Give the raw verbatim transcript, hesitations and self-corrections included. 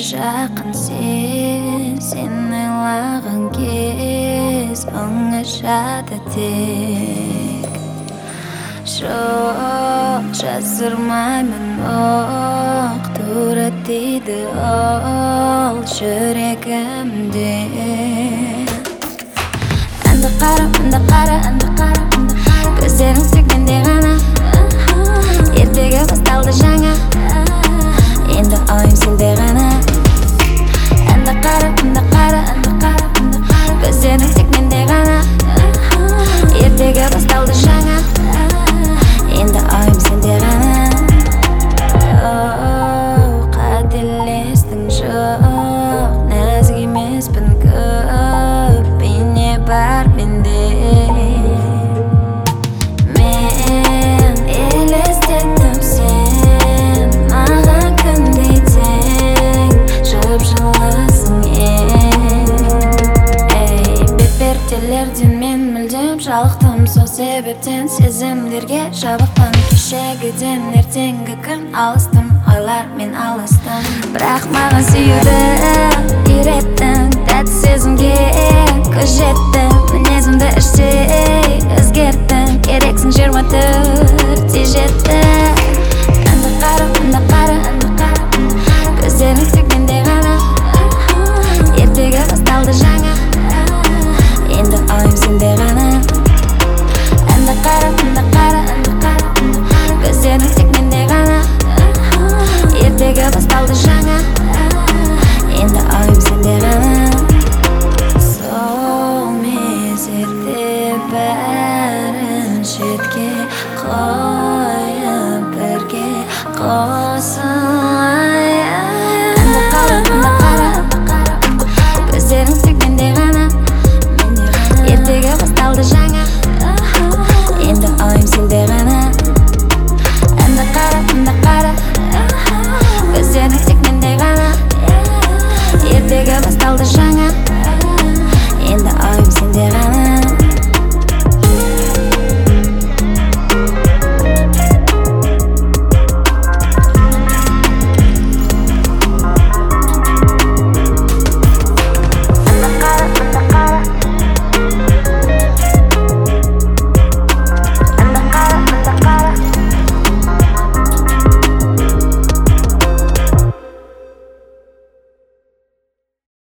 жақын сен, сен ойлаған кез оңашады тек. Жоқ, жасырмаймын оқ, тура тиді ол жүрегімде. Анда қара, анда қара, анда қара, көздерің тек менде ғана. Ертегі басталды жаңа, енді ойым сенде ғана. Анда қара, анда қара, анда қара, көздерің тек менде ғана. Ертегі басталды жаңа, енді ойым сенде ғана. Қателестің жоқ, нәзік емеспін көп, бейне бар менде. Мен елестеттім сен, маған күндей тең, жып-жылысың ең. Бет-перделерден мен мүлдем жалықтым, сол себептен сезімдерге жабықпын. Кешегіден ертеңгі күн алыстым, ойлар мен алыстым. Бірақ маған сүюді үйреттің, тәтті сезімге көз жетті. Мінезімді іштей өзгерттің, керексің жиырма төртте жетті. Анда қара, анда қара, анда қара, көздерің тек менде ғана. Ертегі басталды жаңа, енді ойым сенде ғана. Анда қара, анда қара, анда қара, көздерің тек менде ғана. Ертегі басталды жаңа, енді ойым сенде ғана. Сол мезетте бәрін шетке қойып бірге қосылайық. Анда қара, анда қара, көздерің тек менде ғана. Ертегі басталды жаңа, енді ойым сенде ғана. Анда қара, анда қара, көздерің тек менде ғана. Ертегі басталды жаңа, енді ойым сенде ғана.